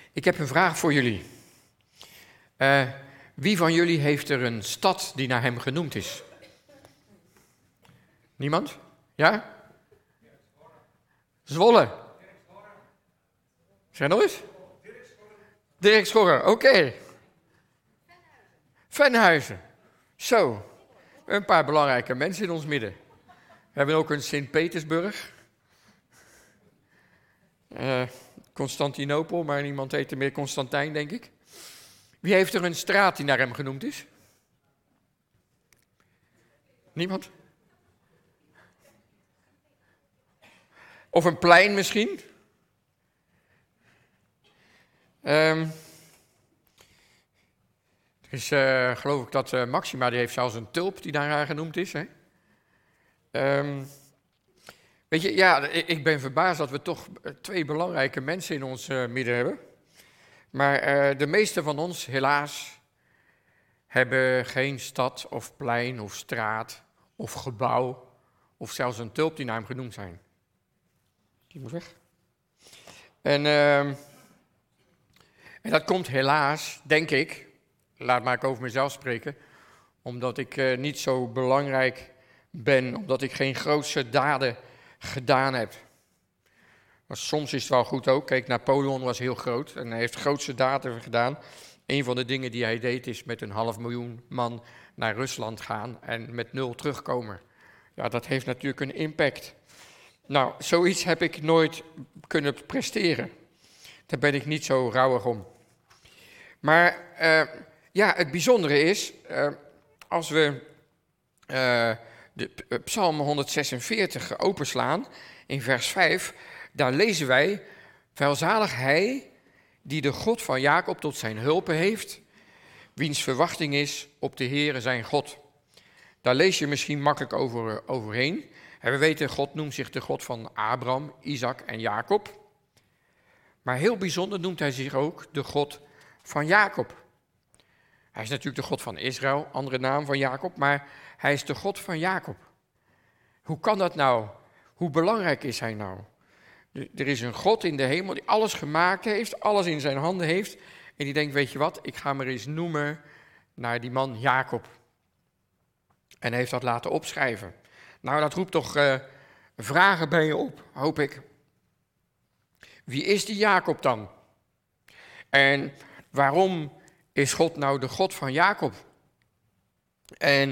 Ik heb een vraag voor jullie. Wie van jullie heeft er een stad die naar hem genoemd is? Niemand? Ja? Zwolle. Zeg nog eens? Dirk Schorrer, oké. Venhuizen. Zo. Een paar belangrijke mensen in ons midden. We hebben ook een Sint-Petersburg. Constantinopel, maar niemand heet er meer Constantijn, denk ik. Wie heeft er een straat die naar hem genoemd is? Niemand? Of een plein misschien? Er is, geloof ik dat Maxima, die heeft zelfs een tulp die naar haar genoemd is. Hè? Weet je, ja, ik ben verbaasd dat we toch twee belangrijke mensen in ons midden hebben. Maar de meeste van ons, helaas, hebben geen stad of plein of straat of gebouw of zelfs een tulp die naar hem genoemd zijn. Die moet weg. En dat komt helaas, denk ik, laat maar ik over mezelf spreken, omdat ik niet zo belangrijk ben, omdat ik geen grootse daden gedaan heb. Maar soms is het wel goed ook. Kijk, Napoleon was heel groot en hij heeft grootse daden gedaan. Een van de dingen die hij deed is met 500.000 man naar Rusland gaan en met 0 terugkomen. Ja, dat heeft natuurlijk een impact. Nou, zoiets heb ik nooit kunnen presteren. Daar ben ik niet zo rouwig om. Maar ja, het bijzondere is, als we de Psalm 146 openslaan, in vers 5, daar lezen wij: welzalig hij die de God van Jacob tot zijn hulpe heeft, wiens verwachting is op de Heere zijn God. Daar lees je misschien makkelijk overheen. En we weten, God noemt zich de God van Abraham, Isaac en Jacob. Maar heel bijzonder noemt hij zich ook de God van Jacob. Hij is natuurlijk de God van Israël, andere naam van Jacob, maar hij is de God van Jacob. Hoe kan dat nou? Hoe belangrijk is hij nou? Er is een God in de hemel die alles gemaakt heeft, alles in zijn handen heeft. En die denkt, weet je wat, ik ga hem eens noemen naar die man Jacob. En hij heeft dat laten opschrijven. Nou, dat roept toch vragen bij je op, hoop ik. Wie is die Jacob dan? En waarom is God nou de God van Jacob? En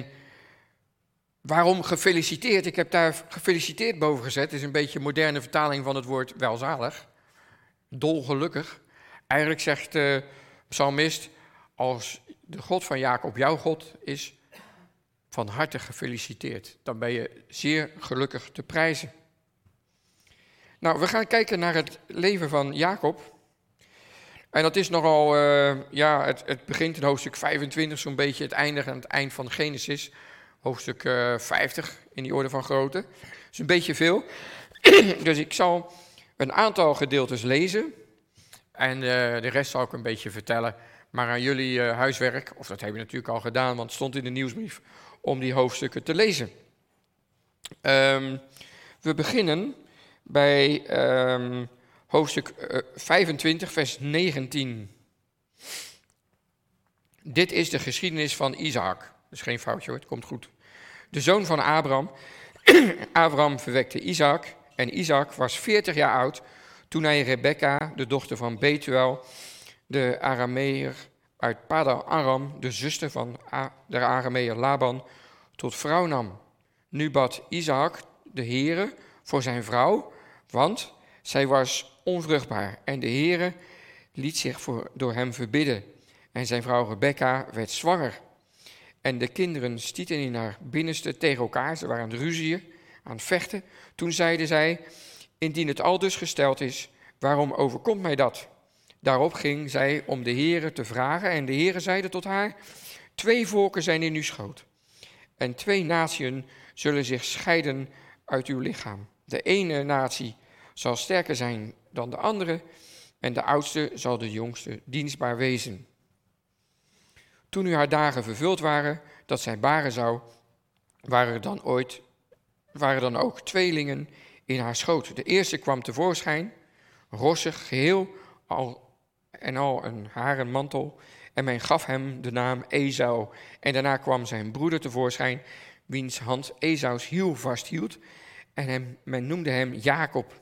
waarom gefeliciteerd? Ik heb daar gefeliciteerd boven gezet. Het is een beetje een moderne vertaling van het woord welzalig. Dolgelukkig. Eigenlijk zegt de psalmist, als de God van Jacob jouw God is, van harte gefeliciteerd. Dan ben je zeer gelukkig te prijzen. Nou, we gaan kijken naar het leven van Jacob. En dat is nogal, het begint in hoofdstuk 25 zo'n beetje, het eindigt aan het eind van Genesis. Hoofdstuk 50 in die orde van grootte. Dat is een beetje veel. Dus ik zal een aantal gedeeltes lezen. En de rest zal ik een beetje vertellen. Maar aan jullie huiswerk, of dat hebben we natuurlijk al gedaan, want het stond in de nieuwsbrief, om die hoofdstukken te lezen. We beginnen bij hoofdstuk 25, vers 19. Dit is de geschiedenis van Isaac. Dat is geen foutje hoor, het komt goed. De zoon van Abraham. Abraham verwekte Isaac. En Isaac was 40 jaar oud toen hij Rebekka, de dochter van Betuel, de Arameer uit Padan Aram, de zuster van de Arameer Laban, tot vrouw nam. Nu bad Isaac de Heere voor zijn vrouw, want zij was onvruchtbaar. En de Heere liet zich door hem verbidden. En zijn vrouw Rebekka werd zwanger. En de kinderen stieten in haar binnenste tegen elkaar. Ze waren aan het ruzieën, aan het vechten. Toen zeiden zij, indien het aldus gesteld is, waarom overkomt mij dat? Daarop ging zij om de Heere te vragen. En de Heere zeide tot haar, 2 volken zijn in uw schoot. En 2 natieën zullen zich scheiden uit uw lichaam. De ene natie zal sterker zijn dan de andere. En de oudste zal de jongste dienstbaar wezen. Toen nu haar dagen vervuld waren, dat zij baren zou, waren dan ook tweelingen in haar schoot. De eerste kwam tevoorschijn, rossig, geheel en al een haren mantel. En men gaf hem de naam Esau. En daarna kwam zijn broeder tevoorschijn, wiens hand Esaus hiel vasthield. En men noemde hem Jacob.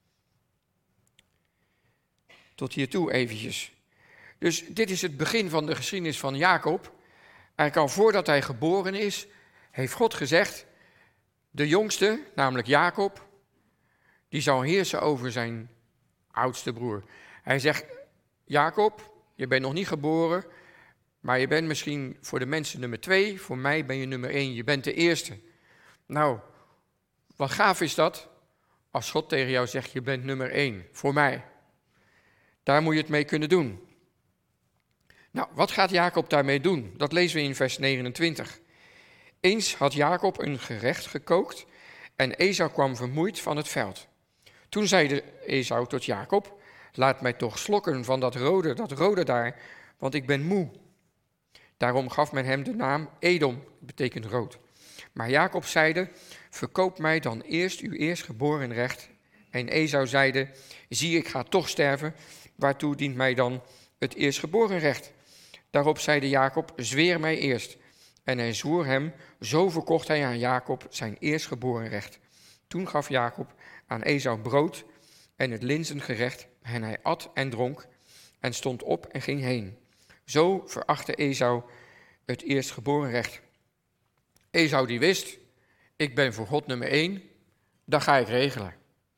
Tot hiertoe eventjes. Dus dit is het begin van de geschiedenis van Jacob. Eigenlijk al voordat hij geboren is, heeft God gezegd, de jongste, namelijk Jacob, die zal heersen over zijn oudste broer. Hij zegt, Jacob, je bent nog niet geboren, maar je bent misschien voor de mensen nummer 2, voor mij ben je nummer 1, je bent de eerste. Nou, wat gaaf is dat, als God tegen jou zegt, je bent nummer 1, voor mij. Daar moet je het mee kunnen doen. Nou, wat gaat Jacob daarmee doen? Dat lezen we in vers 29. Eens had Jacob een gerecht gekookt en Esau kwam vermoeid van het veld. Toen zeide Esau tot Jacob, laat mij toch slokken van dat rode daar, want ik ben moe. Daarom gaf men hem de naam Edom, dat betekent rood. Maar Jacob zeide, verkoop mij dan eerst uw eerstgeboren recht. En Esau zeide, zie ik ga toch sterven, waartoe dient mij dan het eerstgeboren recht? Daarop zeide Jacob, zweer mij eerst. En hij zwoer hem, zo verkocht hij aan Jacob zijn eerstgeboren recht. Toen gaf Jacob aan Esau brood en het linzengerecht, en hij at en dronk en stond op en ging heen. Zo verachtte Esau het eerstgeboren recht. Esau die wist, ik ben voor God nummer 1, dat ga ik regelen.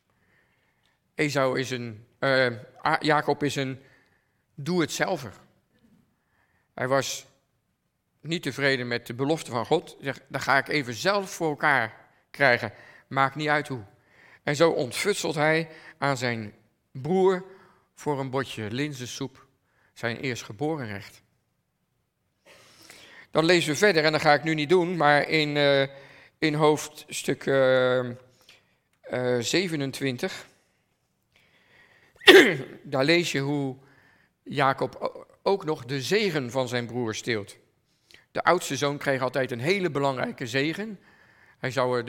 Jacob is een doe-het-zelver. Hij was niet tevreden met de belofte van God. Hij zegt, dat ga ik even zelf voor elkaar krijgen. Maakt niet uit hoe. En zo ontfutselt hij aan zijn broer voor een botje linzensoep zijn eerstgeboren recht. Dan lezen we verder, en dat ga ik nu niet doen, maar in hoofdstuk 27, daar lees je hoe Jacob ook nog de zegen van zijn broer steelt. De oudste zoon kreeg altijd een hele belangrijke zegen. Hij zou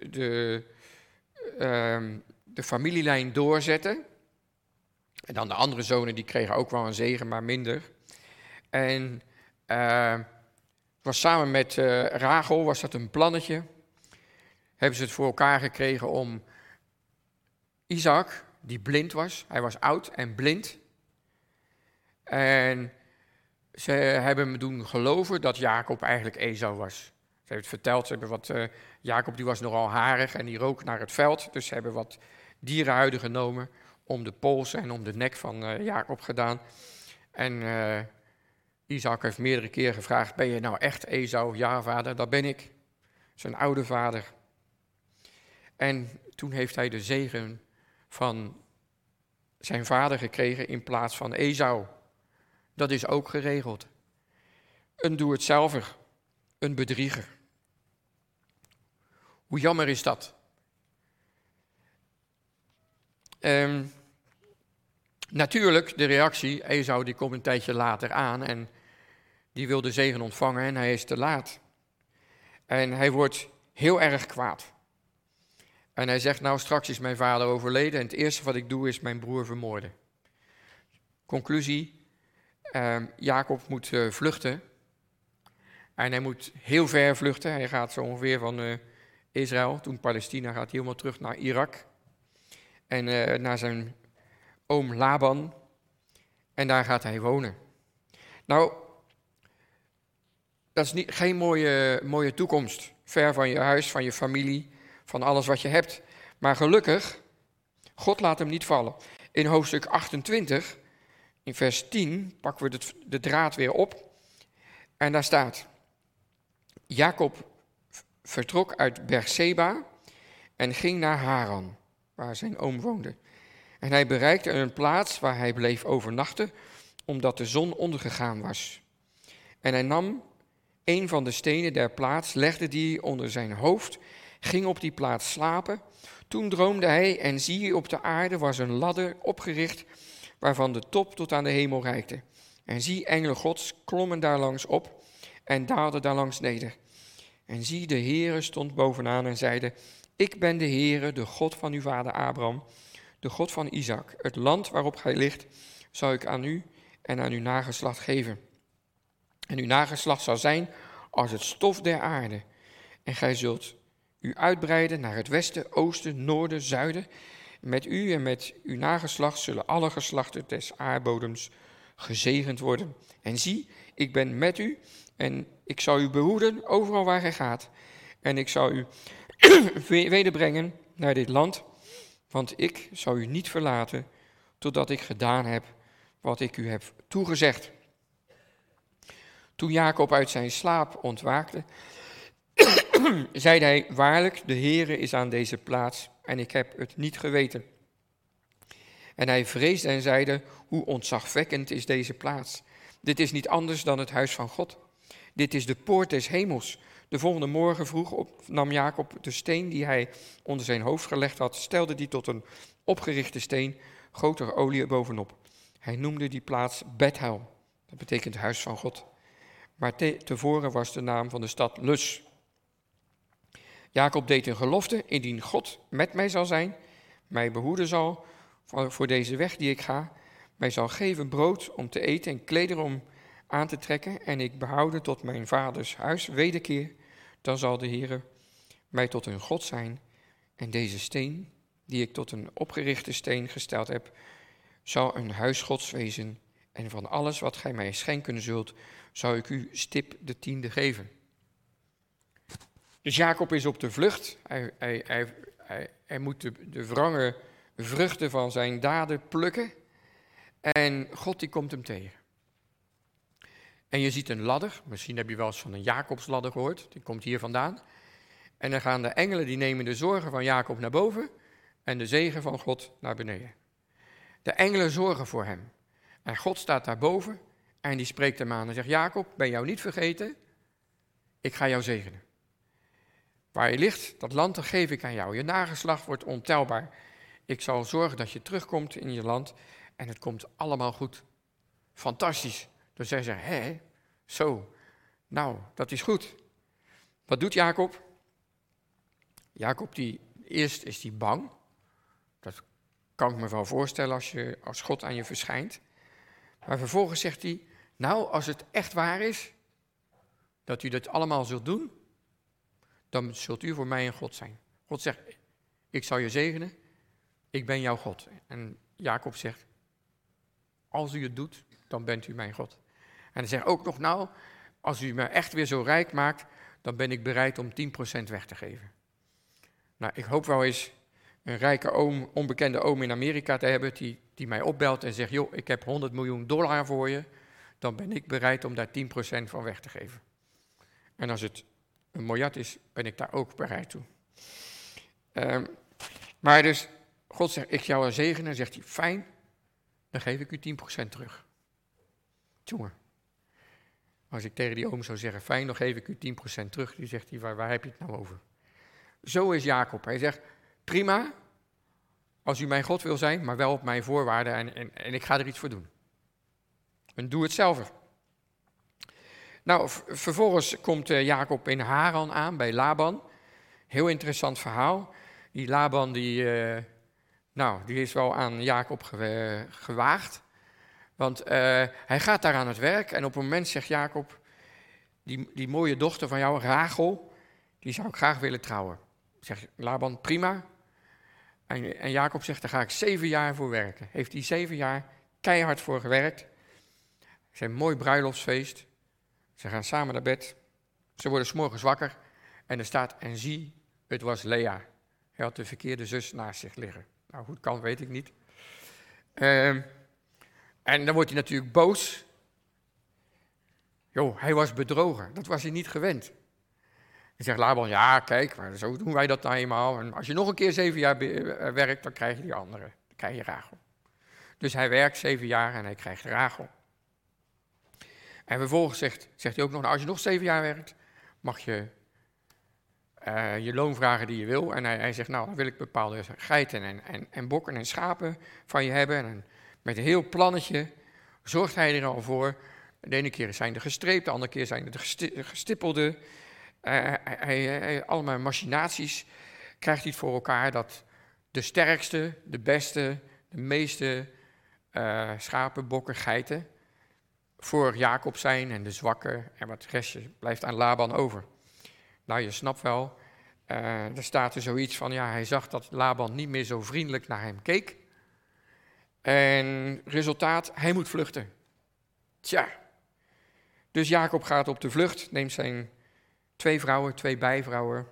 de familielijn doorzetten. En dan de andere zonen die kregen ook wel een zegen, maar minder. En was samen met Rachel was dat een plannetje. Hebben ze het voor elkaar gekregen om Isaac, die blind was, hij was oud en blind. En ze hebben hem doen geloven dat Jacob eigenlijk Esau was. Ze hebben het verteld, Jacob die was nogal harig en die rook naar het veld. Dus ze hebben wat dierenhuiden genomen om de pols en om de nek van Jacob gedaan. En Isaac heeft meerdere keren gevraagd, ben je nou echt Esau? Ja, vader, dat ben ik. Zijn oude vader. En toen heeft hij de zegen van zijn vader gekregen in plaats van Esau. Dat is ook geregeld. Een doe-het-zelver, een bedrieger. Hoe jammer is dat? Natuurlijk, de reactie, Esau die komt een tijdje later aan en die wil de zegen ontvangen en hij is te laat. En hij wordt heel erg kwaad. En hij zegt, nou straks is mijn vader overleden en het eerste wat ik doe is mijn broer vermoorden. Conclusie, Jacob moet vluchten. En hij moet heel ver vluchten. Hij gaat zo ongeveer van Israël, toen Palestina, gaat hij helemaal terug naar Irak. En naar zijn oom Laban. En daar gaat hij wonen. Nou, dat is geen mooie toekomst. Ver van je huis, van je familie, van alles wat je hebt. Maar gelukkig, God laat hem niet vallen. In hoofdstuk 28, in vers 10, pakken we de draad weer op. En daar staat, Jacob vertrok uit Berseba en ging naar Haran, waar zijn oom woonde. En hij bereikte een plaats waar hij bleef overnachten, omdat de zon ondergegaan was. En hij nam een van de stenen der plaats, legde die onder zijn hoofd, ging op die plaats slapen. Toen droomde hij en zie, op de aarde was een ladder opgericht, waarvan de top tot aan de hemel reikte. En zie, engelen Gods klommen daar langs op en daalden daar langs neder. En zie, de Heere stond bovenaan en zeide, ik ben de Heere, de God van uw vader Abraham, de God van Isaac. Het land waarop gij ligt, zal ik aan u en aan uw nageslacht geven. En uw nageslacht zal zijn als het stof der aarde. En gij zult u uitbreiden naar het westen, oosten, noorden, zuiden. Met u en met uw nageslacht zullen alle geslachten des aardbodems gezegend worden. En zie, ik ben met u en ik zal u behoeden overal waar gij gaat. En ik zal u wederbrengen naar dit land, want ik zal u niet verlaten totdat ik gedaan heb wat ik u heb toegezegd. Toen Jacob uit zijn slaap ontwaakte, zeide hij, waarlijk, de Heere is aan deze plaats en ik heb het niet geweten. En hij vreesde en zeide, hoe ontzagwekkend is deze plaats. Dit is niet anders dan het huis van God. Dit is de poort des hemels. De volgende morgen vroeg nam Jacob de steen die hij onder zijn hoofd gelegd had, stelde die tot een opgerichte steen, goot er olie bovenop. Hij noemde die plaats Bethel, dat betekent huis van God. Maar tevoren was de naam van de stad Luz. Jacob deed een gelofte, indien God met mij zal zijn, mij behoeden zal voor deze weg die ik ga, mij zal geven brood om te eten en klederen om aan te trekken en ik behouden tot mijn vaders huis wederkeer, dan zal de Heere mij tot een God zijn en deze steen, die ik tot een opgerichte steen gesteld heb, zal een huis Gods wezen en van alles wat gij mij schenken zult, zal ik u stip de 10e geven. Dus Jacob is op de vlucht. Hij moet de wrange vruchten van zijn daden plukken. En God die komt hem tegen. En je ziet een ladder. Misschien heb je wel eens van een Jacobsladder gehoord. Die komt hier vandaan. En dan gaan de engelen, die nemen de zorgen van Jacob naar boven. En de zegen van God naar beneden. De engelen zorgen voor hem. En God staat daarboven. En die spreekt hem aan en zegt, Jacob, ben jou niet vergeten. Ik ga jou zegenen. Waar je ligt, dat land, dat geef ik aan jou. Je nageslacht wordt ontelbaar. Ik zal zorgen dat je terugkomt in je land en het komt allemaal goed. Fantastisch. Dus zij zeggen, zo, nou, dat is goed. Wat doet Jacob? Jacob, eerst is hij bang. Dat kan ik me wel voorstellen als God aan je verschijnt. Maar vervolgens zegt hij, nou, als het echt waar is, dat u dit allemaal zult doen, dan zult u voor mij een God zijn. God zegt, ik zal je zegenen, ik ben jouw God. En Jacob zegt, als u het doet, dan bent u mijn God. En hij zegt ook nog, nou, als u me echt weer zo rijk maakt, dan ben ik bereid om 10% weg te geven. Nou, ik hoop wel eens een rijke onbekende oom in Amerika te hebben, die mij opbelt en zegt, joh, ik heb $100 miljoen voor je, dan ben ik bereid om daar 10% van weg te geven. En als het $1 miljard is, ben ik daar ook bereid toe. Maar dus, God zegt, ik jou zegenen, zegt hij, fijn, dan geef ik u 10% terug. Tjonge. Als ik tegen die oom zou zeggen, fijn, dan geef ik u 10% terug, die zegt hij, waar heb je het nou over? Zo is Jacob. Hij zegt, prima, als u mijn God wil zijn, maar wel op mijn voorwaarden en ik ga er iets voor doen. En doe het zelf. Nou, vervolgens komt Jacob in Haran aan, bij Laban. Heel interessant verhaal. Die Laban, die is wel aan Jacob gewaagd. Want hij gaat daar aan het werk en op een moment zegt Jacob, die mooie dochter van jou, Rachel, die zou ik graag willen trouwen. Zegt Laban, prima. En Jacob zegt, daar ga ik 7 jaar voor werken. Heeft hij 7 jaar keihard voor gewerkt. Het is een mooi bruiloftsfeest. Ze gaan samen naar bed. Ze worden 's morgens wakker. En er staat, en zie, het was Lea. Hij had de verkeerde zus naast zich liggen. Nou, hoe het kan, weet ik niet. En dan wordt hij natuurlijk boos. Hij was bedrogen. Dat was hij niet gewend. En zegt Laban, ja, kijk, maar zo doen wij dat nou eenmaal. En als je nog een keer 7 jaar werkt, dan krijg je die andere. Dan krijg je Rachel. Dus hij werkt 7 jaar en hij krijgt Rachel. En vervolgens zegt hij ook nog, nou, als je nog 7 jaar werkt, mag je je loon vragen die je wil. En hij zegt, nou, dan wil ik bepaalde geiten en bokken en schapen van je hebben. En met een heel plannetje zorgt hij er al voor. De ene keer zijn er gestreept, de andere keer zijn er de gestippelde. Allemaal machinaties krijgt hij het voor elkaar dat de sterkste, de beste, de meeste schapen, bokken, geiten voor Jacob zijn en de zwakke en wat restje blijft aan Laban over. Nou, je snapt wel, er staat er zoiets van, ja, hij zag dat Laban niet meer zo vriendelijk naar hem keek. En resultaat, hij moet vluchten. Tja, dus Jacob gaat op de vlucht, neemt zijn 2 vrouwen, 2 bijvrouwen,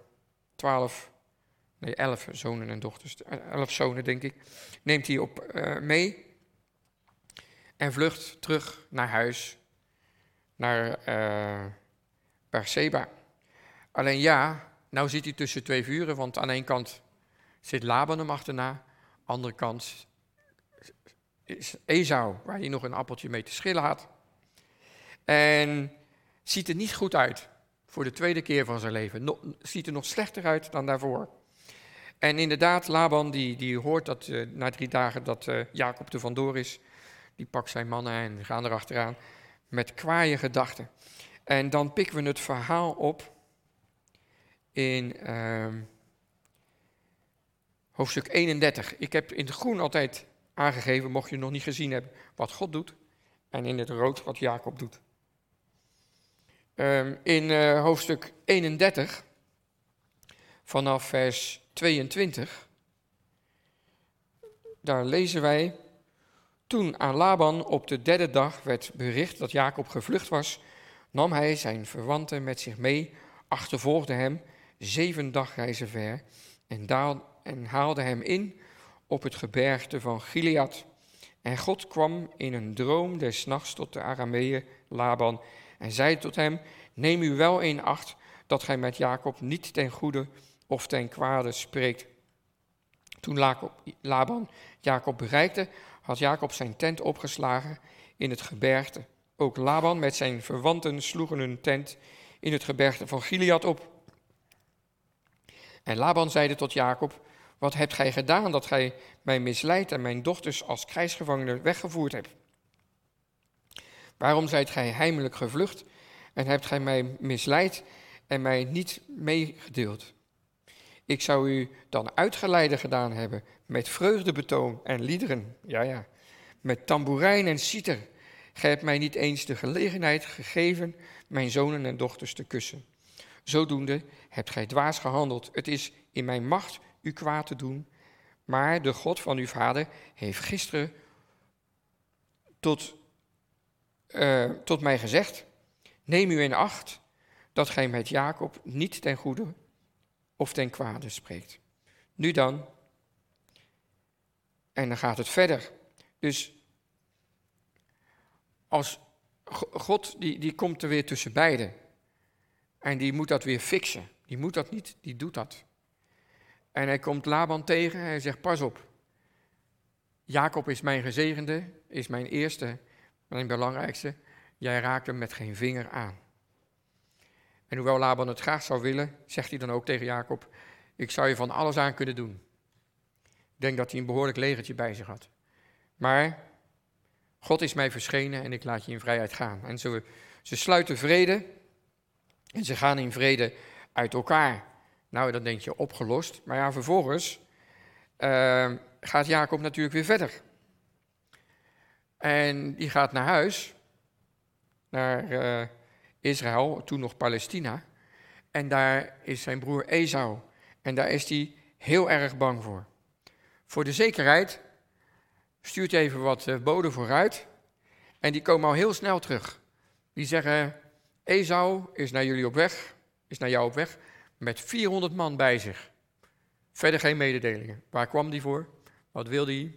11 zonen en dochters, 11 zonen denk ik, neemt hij mee en vlucht terug naar huis, naar Beerseba. Alleen ja, nou zit hij tussen 2 vuren, want aan één kant zit Laban hem achterna, aan de andere kant is Esau, waar hij nog een appeltje mee te schillen had. En ziet er niet goed uit voor de tweede keer van zijn leven. Ziet er nog slechter uit dan daarvoor. En inderdaad, Laban die hoort dat na 3 dagen dat Jacob er vandoor is. Die pakt zijn mannen en gaan erachteraan met kwaaie gedachten. En dan pikken we het verhaal op in hoofdstuk 31. Ik heb in het groen altijd aangegeven, mocht je het nog niet gezien hebben, wat God doet. En in het rood wat Jacob doet. In hoofdstuk 31, vanaf vers 22, daar lezen wij: Toen aan Laban op de 3e dag werd bericht dat Jacob gevlucht was, nam hij zijn verwanten met zich mee, achtervolgde hem 7 dagreizen ver en haalde hem in op het gebergte van Gilead. En God kwam in een droom des nachts tot de Arameeër Laban en zei tot hem: Neem u wel in acht dat gij met Jacob niet ten goede of ten kwade spreekt. Toen Laban Jacob bereikte, had Jacob zijn tent opgeslagen in het gebergte. Ook Laban met zijn verwanten sloegen hun tent in het gebergte van Gilead op. En Laban zeide tot Jacob: Wat hebt gij gedaan dat gij mij misleidt en mijn dochters als krijgsgevangenen weggevoerd hebt? Waarom zijt gij heimelijk gevlucht en hebt gij mij misleid en mij niet meegedeeld? Ik zou u dan uitgeleide gedaan hebben met vreugdebetoon en liederen, ja, met tamboerijn en citer. Gij hebt mij niet eens de gelegenheid gegeven mijn zonen en dochters te kussen. Zodoende hebt gij dwaas gehandeld. Het is in mijn macht u kwaad te doen, maar de God van uw vader heeft gisteren tot mij gezegd: Neem u in acht dat gij met Jacob niet ten goede of ten kwade spreekt. Nu dan, en dan gaat het verder. Dus als God, die komt er weer tussen beiden. En die moet dat weer fixen. Die moet dat niet, die doet dat. En hij komt Laban tegen en hij zegt: Pas op. Jacob is mijn gezegende, is mijn eerste, mijn belangrijkste. Jij raakt hem met geen vinger aan. En hoewel Laban het graag zou willen, zegt hij dan ook tegen Jacob: Ik zou je van alles aan kunnen doen. Ik denk dat hij een behoorlijk legertje bij zich had. Maar God is mij verschenen en ik laat je in vrijheid gaan. En ze sluiten vrede en ze gaan in vrede uit elkaar. Nou, dan denk je opgelost. Maar ja, vervolgens gaat Jacob natuurlijk weer verder. En die gaat naar huis, naar Israël, toen nog Palestina. En daar is zijn broer Esau. En daar is hij heel erg bang voor. Voor de zekerheid stuurt hij even wat boden vooruit. En die komen al heel snel terug. Die zeggen: Esau is naar jullie op weg, is naar jou op weg, met 400 man bij zich. Verder geen mededelingen. Waar kwam die voor? Wat wilde hij?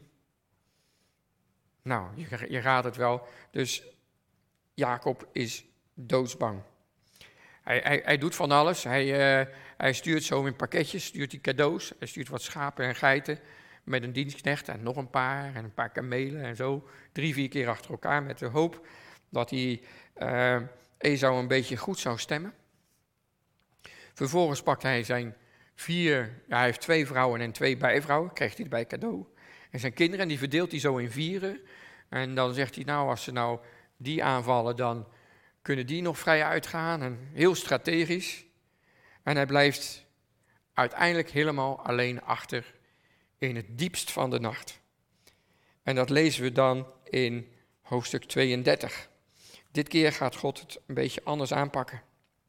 Nou, je raadt het wel. Dus Jacob is doodsbang. Hij doet van alles. Hij stuurt zo in pakketjes, stuurt hij cadeaus. Hij stuurt wat schapen en geiten met een dienstknecht en nog een paar kamelen en zo. 3-4 keer achter elkaar met de hoop dat hij Esau een beetje goed zou stemmen. Vervolgens pakt hij zijn hij heeft 2 vrouwen en 2 bijvrouwen, krijgt hij bij cadeau. En zijn kinderen, die verdeelt hij zo in 4. En dan zegt hij: Nou, als ze nou die aanvallen, dan kunnen die nog vrij uitgaan. En heel strategisch. En hij blijft uiteindelijk helemaal alleen achter in het diepst van de nacht. En dat lezen we dan in hoofdstuk 32. Dit keer gaat God het een beetje anders aanpakken.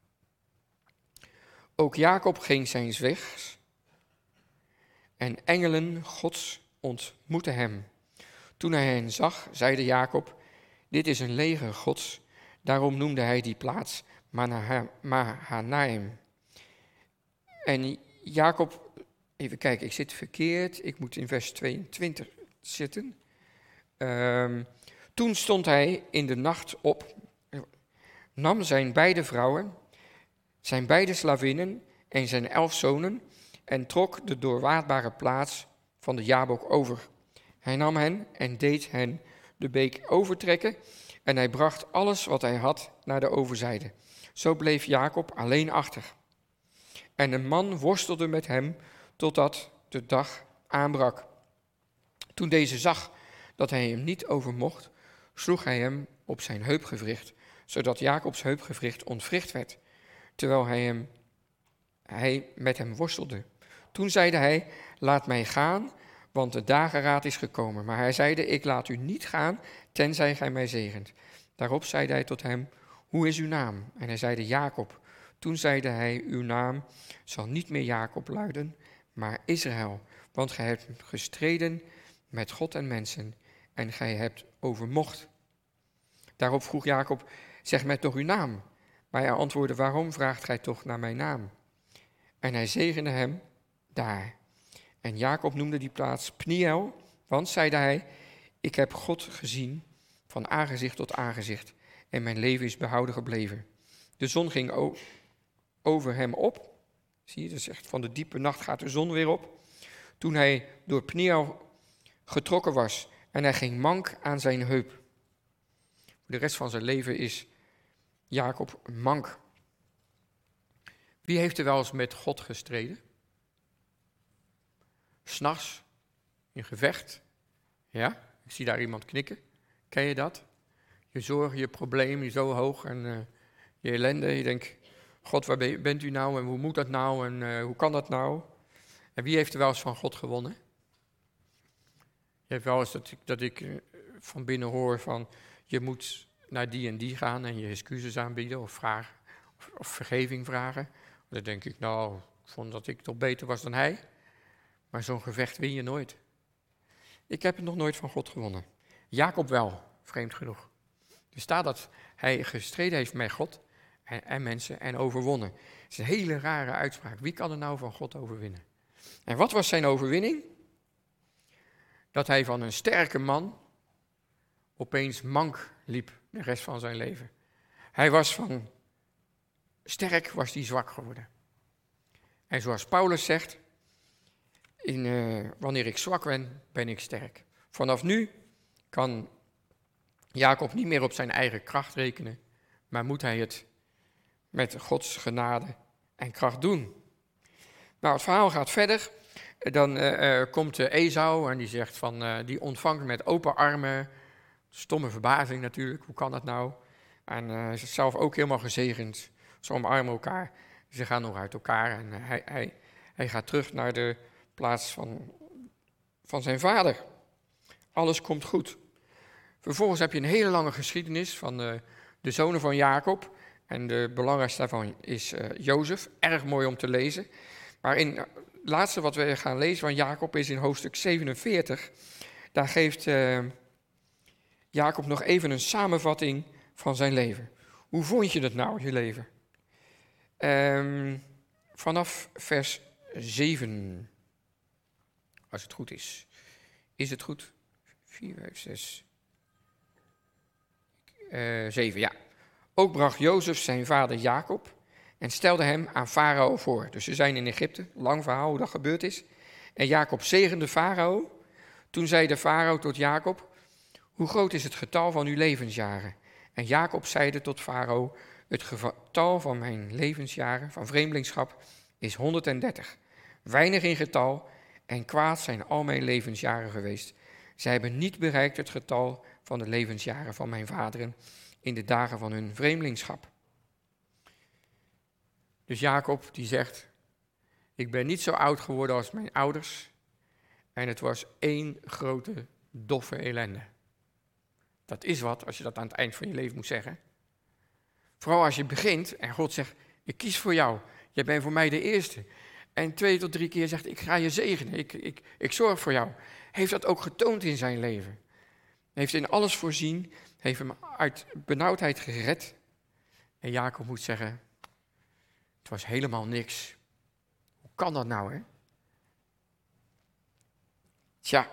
Ook Jacob ging zijns wegs en engelen Gods ontmoetten hem. Toen hij hen zag, zeide Jacob, dit is een leger Gods. Daarom noemde hij die plaats Mahanaim. En Jacob, even kijken, ik zit verkeerd, ik moet in vers 22 zitten. Toen stond hij in de nacht op, nam zijn beide vrouwen, zijn beide slavinnen en zijn 11 zonen en trok de doorwaadbare plaats van de Jabok over. Hij nam hen en deed hen de beek overtrekken en hij bracht alles wat hij had naar de overzijde. Zo bleef Jacob alleen achter. En een man worstelde met hem totdat de dag aanbrak. Toen deze zag dat hij hem niet overmocht, sloeg hij hem op zijn heupgewricht, zodat Jacobs heupgewricht ontwricht werd, terwijl hij met hem worstelde. Toen zeide hij, laat mij gaan, want de dageraad is gekomen. Maar hij zeide, ik laat u niet gaan, tenzij gij mij zegent. Daarop zeide hij tot hem, hoe is uw naam? En hij zeide, Jacob. Toen zeide hij, uw naam zal niet meer Jacob luiden, maar Israël. Want gij hebt gestreden met God en mensen en gij hebt overmocht. Daarop vroeg Jacob, zeg mij toch uw naam? Maar hij antwoordde, waarom vraagt gij toch naar mijn naam? En hij zegende hem daar. En Jacob noemde die plaats Pniel, want, zeide hij, ik heb God gezien van aangezicht tot aangezicht en mijn leven is behouden gebleven. De zon ging over hem op. Zie je, dus echt van de diepe nacht gaat de zon weer op. Toen hij door Pniel getrokken was en hij ging mank aan zijn heup. De rest van zijn leven is Jacob mank. Wie heeft er wel eens met God gestreden? 'S Nachts, in gevecht. Ja, ik zie daar iemand knikken. Ken je dat? Je zorgen, je probleem, zo hoog en je ellende. Je denkt, God, waar bent u nou en hoe moet dat nou en hoe kan dat nou? En wie heeft er wel eens van God gewonnen? Je hebt wel eens dat ik van binnen hoor van, je moet naar die en die gaan en je excuses aanbieden of vragen, of vergeving vragen. Dan denk ik, nou, ik vond dat ik toch beter was dan hij. Maar zo'n gevecht win je nooit. Ik heb het nog nooit van God gewonnen. Jacob wel, vreemd genoeg. Er staat dat hij gestreden heeft met God en mensen en overwonnen. Het is een hele rare uitspraak. Wie kan er nou van God overwinnen? En wat was zijn overwinning? Dat hij van een sterke man opeens mank liep de rest van zijn leven. Hij was van sterk, was hij zwak geworden. En zoals Paulus zegt, wanneer ik zwak ben, ben ik sterk. Vanaf nu kan Jacob niet meer op zijn eigen kracht rekenen, maar moet hij het met Gods genade en kracht doen. Nou, het verhaal gaat verder. Dan komt Esau en die zegt die ontvangt met open armen. Stomme verbazing natuurlijk, hoe kan dat nou? En hij is zelf ook helemaal gezegend. Ze omarmen elkaar. Ze gaan nog uit elkaar en hij gaat terug naar de plaats van zijn vader. Alles komt goed. Vervolgens heb je een hele lange geschiedenis van de zonen van Jacob. En de belangrijkste daarvan is Jozef. Erg mooi om te lezen. Maar het laatste wat we gaan lezen van Jacob is in hoofdstuk 47. Daar geeft Jacob nog even een samenvatting van zijn leven. Hoe vond je dat nou, je leven? Vanaf vers 7. Als het goed is. Is het goed? 4, 5, 6, 7, ja. Ook bracht Jozef zijn vader Jacob en stelde hem aan Farao voor. Dus ze zijn in Egypte, lang verhaal hoe dat gebeurd is. En Jacob zegende Farao. Toen zei de Farao tot Jacob, hoe groot is het getal van uw levensjaren? En Jacob zeide tot Farao, het getal van mijn levensjaren, van vreemdelingschap, is 130. Weinig in getal en kwaad zijn al mijn levensjaren geweest. Zij hebben niet bereikt het getal van de levensjaren van mijn vaderen in de dagen van hun vreemdelingschap. Dus Jacob die zegt, ik ben niet zo oud geworden als mijn ouders. En het was één grote doffe ellende. Dat is wat als je dat aan het eind van je leven moet zeggen. Vooral als je begint en God zegt, ik kies voor jou. Jij bent voor mij de eerste. En 2 tot 3 keer zegt, ik ga je zegenen. Ik zorg voor jou. Heeft dat ook getoond in zijn leven. Heeft in alles voorzien. Heeft hem uit benauwdheid gered. En Jacob moet zeggen, het was helemaal niks. Hoe kan dat nou, hè? Tja.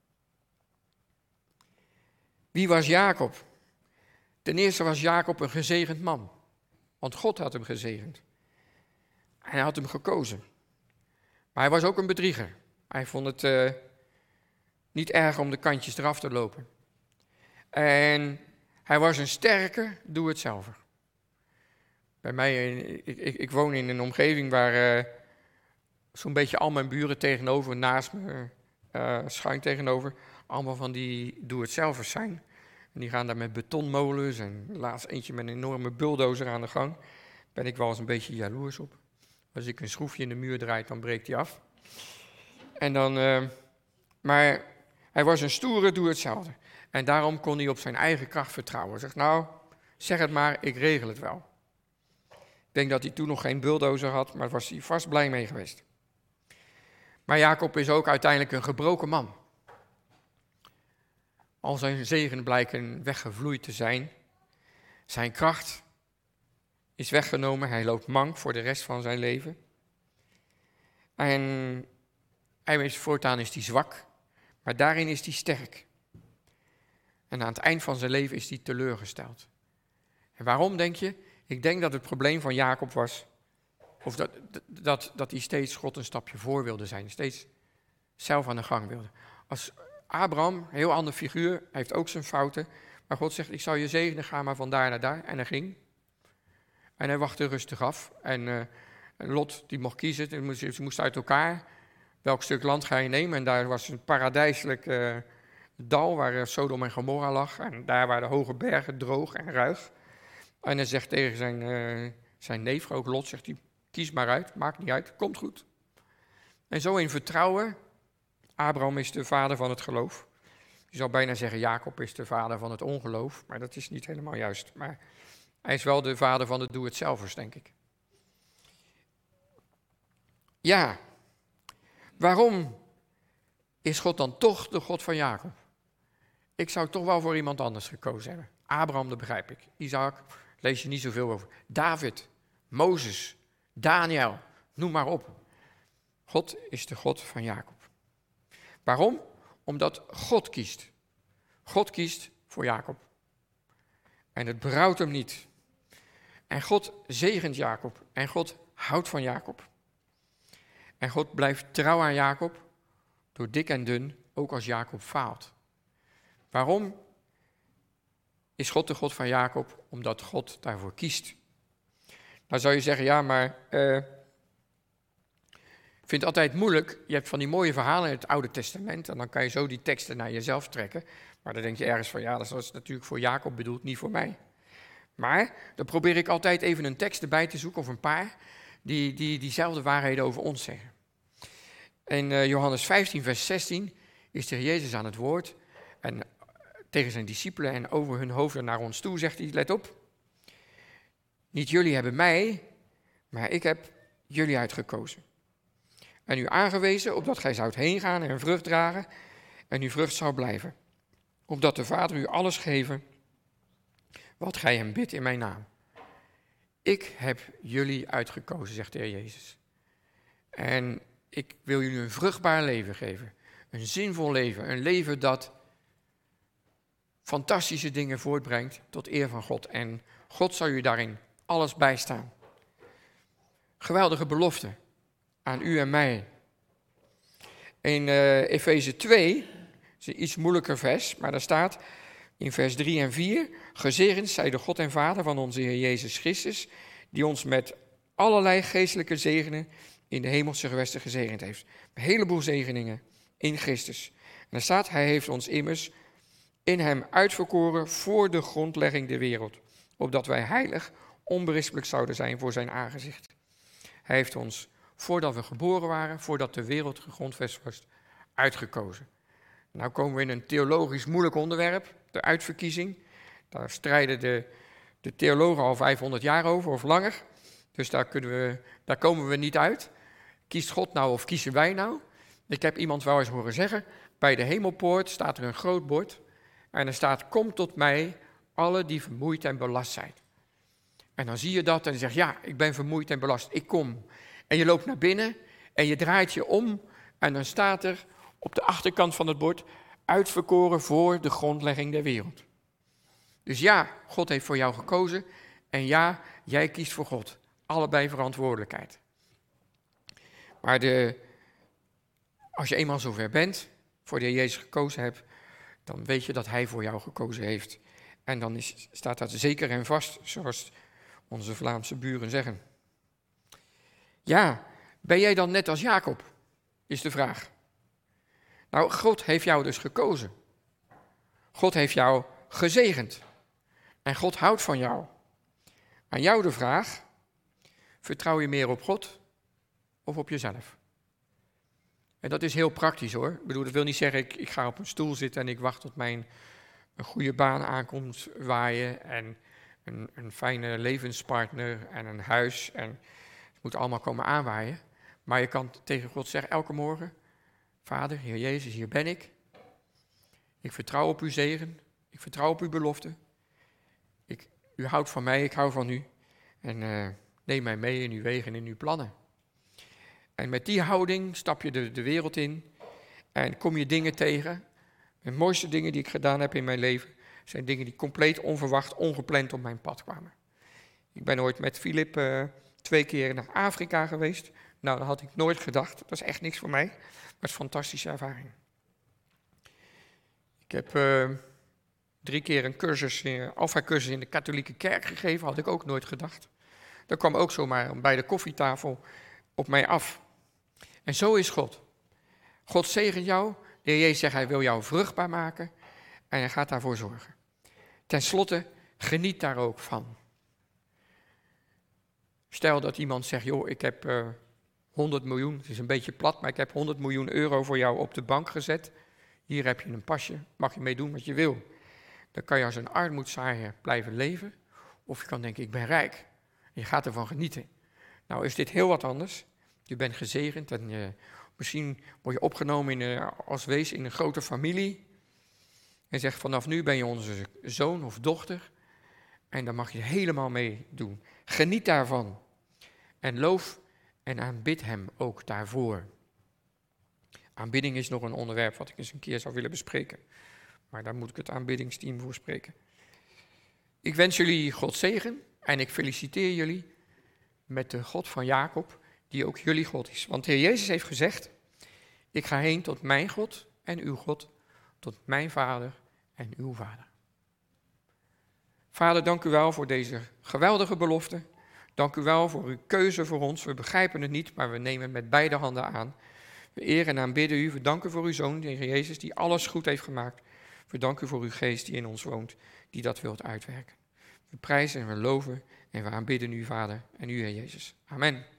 Wie was Jacob? Ten eerste was Jacob een gezegend man. Want God had hem gezegend. Hij had hem gekozen. Maar hij was ook een bedrieger. Hij vond het niet erg om de kantjes eraf te lopen. En hij was een sterke doe-het-zelver. Bij mij, ik woon in een omgeving waar zo'n beetje al mijn buren tegenover, naast me, schuin tegenover, allemaal van die doe-het-zelvers zijn. En die gaan daar met betonmolens en laatst eentje met een enorme bulldozer aan de gang. Ben ik wel eens een beetje jaloers op. Als ik een schroefje in de muur draai, dan breekt die af. En dan, maar hij was een stoere doe-het-zelver. En daarom kon hij op zijn eigen kracht vertrouwen. Hij zegt, nou, zeg het maar, ik regel het wel. Ik denk dat hij toen nog geen bulldozer had, maar daar was hij vast blij mee geweest. Maar Jacob is ook uiteindelijk een gebroken man. Al zijn zegen blijken weggevloeid te zijn. Zijn kracht is weggenomen. Hij loopt mank voor de rest van zijn leven. En voortaan is hij zwak, maar daarin is hij sterk. En aan het eind van zijn leven is hij teleurgesteld. En waarom, denk je? Ik denk dat het probleem van Jacob was, of dat hij steeds God een stapje voor wilde zijn. Steeds zelf aan de gang wilde. Als Abraham, een heel ander figuur, hij heeft ook zijn fouten. Maar God zegt, ik zal je zegenen, ga maar van daar naar daar. En hij ging. En hij wachtte rustig af. En Lot, die mocht kiezen, ze moesten uit elkaar. Welk stuk land ga je nemen? En daar was een paradijselijk dal waar Sodom en Gomorra lag. En daar waren de hoge bergen droog en ruig. En hij zegt tegen zijn neef, ook Lot, zegt hij, kies maar uit, maakt niet uit, komt goed. En zo in vertrouwen, Abraham is de vader van het geloof. Je zou bijna zeggen, Jacob is de vader van het ongeloof, maar dat is niet helemaal juist. Maar hij is wel de vader van de doe-het-zelvers, denk ik. Ja, waarom is God dan toch de God van Jacob? Ik zou toch wel voor iemand anders gekozen hebben. Abraham, dat begrijp ik. Isaac, lees je niet zoveel over. David, Mozes, Daniel, noem maar op. God is de God van Jacob. Waarom? Omdat God kiest. God kiest voor Jacob. En het berouwt hem niet. En God zegent Jacob. En God houdt van Jacob. En God blijft trouw aan Jacob, door dik en dun, ook als Jacob faalt. Waarom is God de God van Jacob? Omdat God daarvoor kiest. Nou zou je zeggen, ja, maar ik vind het altijd moeilijk. Je hebt van die mooie verhalen in het Oude Testament en dan kan je zo die teksten naar jezelf trekken. Maar dan denk je ergens van, ja, dat was natuurlijk voor Jacob bedoeld, niet voor mij. Maar dan probeer ik altijd even een tekst erbij te zoeken, of een paar, die diezelfde waarheden over ons zeggen. In Johannes 15, vers 16 is de Heer Jezus aan het woord en tegen zijn discipelen en over hun hoofden naar ons toe zegt hij, let op, niet jullie hebben mij, maar ik heb jullie uitgekozen. En u aangewezen, opdat gij zoudt heen gaan en vrucht dragen en uw vrucht zou blijven. Opdat de Vader u alles geven wat gij hem bidt in mijn naam. Ik heb jullie uitgekozen, zegt de Heer Jezus. En ik wil jullie een vruchtbaar leven geven. Een zinvol leven. Een leven dat fantastische dingen voortbrengt tot eer van God. En God zal u daarin alles bijstaan. Geweldige belofte aan u en mij. In Efeze 2, is een iets moeilijker vers, maar daar staat in vers 3 en 4... Gezegend zij de God en Vader van onze Heer Jezus Christus, die ons met allerlei geestelijke zegenen in de hemelse gewesten gezegend heeft. Een heleboel zegeningen in Christus. En daar staat, hij heeft ons immers in hem uitverkoren voor de grondlegging der wereld, opdat wij heilig, onberispelijk zouden zijn voor zijn aangezicht. Hij heeft ons, voordat we geboren waren, voordat de wereld gegrondvest was, uitgekozen. Nou komen we in een theologisch moeilijk onderwerp, de uitverkiezing. Daar strijden de theologen al 500 jaar over of langer. Dus daar komen we niet uit. Kiest God nou of kiezen wij nou? Ik heb iemand wel eens horen zeggen, bij de hemelpoort staat er een groot bord. En er staat, kom tot mij, alle die vermoeid en belast zijn. En dan zie je dat en je zegt, ja, ik ben vermoeid en belast, ik kom. En je loopt naar binnen en je draait je om en dan staat er op de achterkant van het bord, uitverkoren voor de grondlegging der wereld. Dus ja, God heeft voor jou gekozen en ja, jij kiest voor God. Allebei verantwoordelijkheid. Maar als je eenmaal zover bent, voor de Heer Jezus gekozen hebt, dan weet je dat Hij voor jou gekozen heeft. En dan staat dat zeker en vast, zoals onze Vlaamse buren zeggen. Ja, ben jij dan net als Jacob, is de vraag. Nou, God heeft jou dus gekozen. God heeft jou gezegend. En God houdt van jou. Aan jou de vraag, vertrouw je meer op God of op jezelf? En dat is heel praktisch hoor. Ik bedoel, dat wil niet zeggen, ik ga op een stoel zitten en ik wacht tot een goede baan aankomt waaien en een fijne levenspartner en een huis en het moet allemaal komen aanwaaien. Maar je kan tegen God zeggen elke morgen, Vader, Heer Jezus, hier ben ik. Ik vertrouw op uw zegen, ik vertrouw op uw belofte. U houdt van mij, ik hou van u. En neem mij mee in uw wegen en in uw plannen. En met die houding stap je de wereld in en kom je dingen tegen. De mooiste dingen die ik gedaan heb in mijn leven zijn dingen die compleet onverwacht, ongepland op mijn pad kwamen. Ik ben ooit met Filip 2 keer naar Afrika geweest. Nou, dat had ik nooit gedacht. Dat is echt niks voor mij. Maar het is een fantastische ervaring. Ik heb 3 keer een alfa-cursus in de katholieke kerk gegeven. Had ik ook nooit gedacht. Dat kwam ook zomaar bij de koffietafel op mij af. En zo is God. God zegent jou. De Heer Jezus zegt, hij wil jou vruchtbaar maken. En hij gaat daarvoor zorgen. Ten slotte, geniet daar ook van. Stel dat iemand zegt, joh, ik heb 100 miljoen. Het is een beetje plat, maar ik heb 100 miljoen euro voor jou op de bank gezet. Hier heb je een pasje, mag je mee doen wat je wil. Dan kan je als een armoedzaaier blijven leven. Of je kan denken, ik ben rijk. En je gaat ervan genieten. Nou is dit heel wat anders. Je bent gezegend en misschien word je opgenomen als wees in een grote familie. En zegt, vanaf nu ben je onze zoon of dochter. En dan mag je helemaal mee doen. Geniet daarvan. En loof en aanbid hem ook daarvoor. Aanbidding is nog een onderwerp wat ik eens een keer zou willen bespreken. Maar daar moet ik het aanbiddingsteam voor spreken. Ik wens jullie God zegen en ik feliciteer jullie met de God van Jacob, die ook jullie God is. Want de Heer Jezus heeft gezegd, ik ga heen tot mijn God en uw God, tot mijn Vader en uw Vader. Vader, dank u wel voor deze geweldige belofte. Dank u wel voor uw keuze voor ons. We begrijpen het niet, maar we nemen het met beide handen aan. We eren en aanbidden u. We danken voor uw Zoon, de Heer Jezus, die alles goed heeft gemaakt. We danken u voor uw geest die in ons woont, die dat wilt uitwerken. We prijzen en we loven en we aanbidden u, Vader, en u, Heer Jezus. Amen.